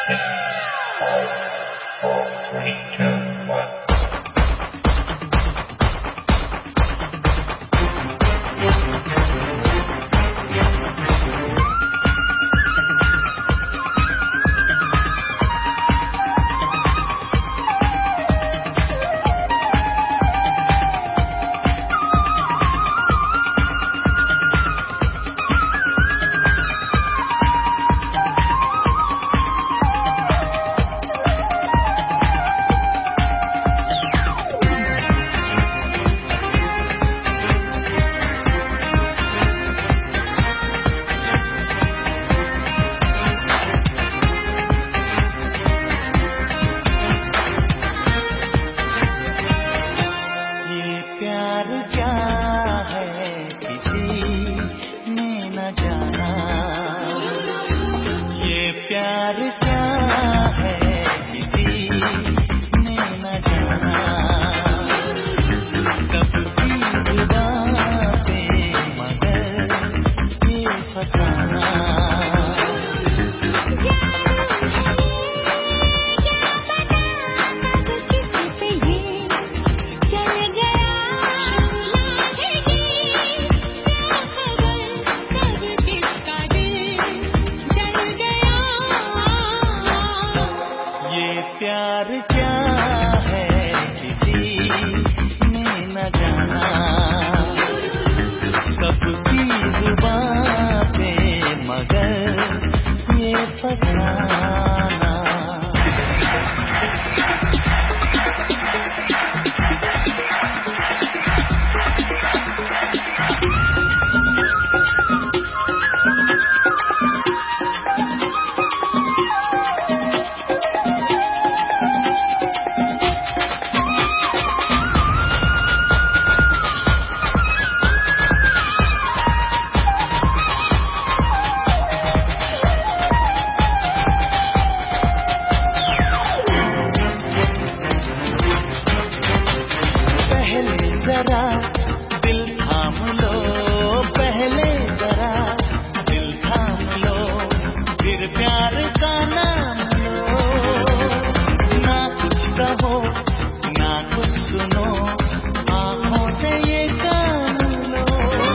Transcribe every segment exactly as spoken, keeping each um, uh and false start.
प्यार क्या है किसी ने न जाना, कब की जुबां पे मगर ये फसाना। प्यार क्या है किसी ने न जाना, सबकी जुबां पे मगर ये फसाना। जरा दिल थाम लो, पहले जरा दिल थाम लो, फिर प्यार का नाम लो। ना कुछ कहो ना कुछ सुनो, आँखों से ये काम लो।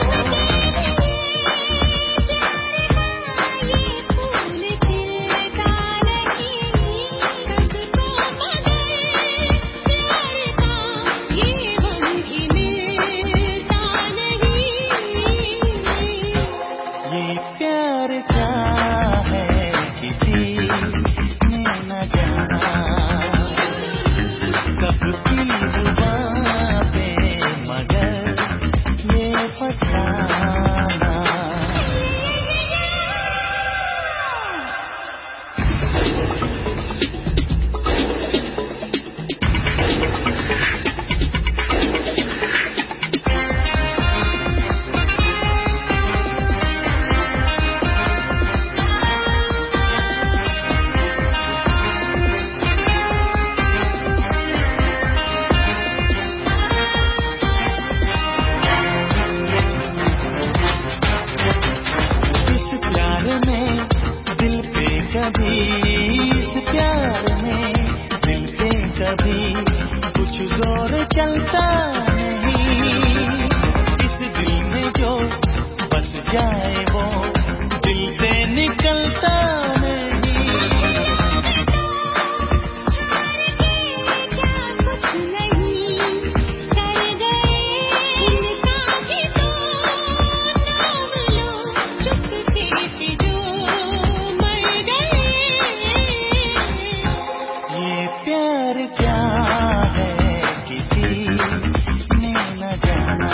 प्यार क्या है किसी ने न जाना, सबकी जुबां पे मगर ये फसाना। दिल पे कभी इस प्यार में दिल पे कभी कुछ जोर चलता नहीं। इस दिल में जो बस जाए वो दिल से निकलता प्यार क्या है किसी ने न जाना,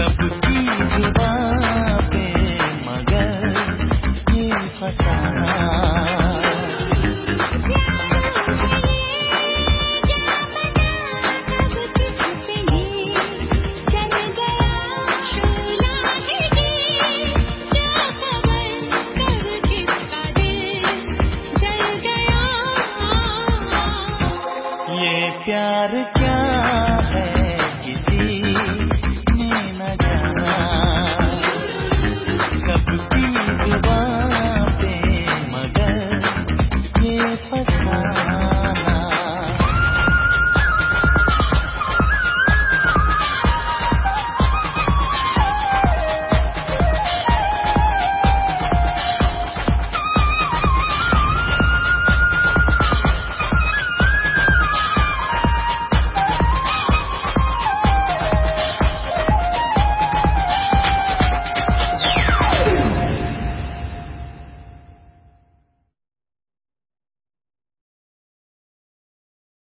सबकी जुबां पे मगर ये फसाना।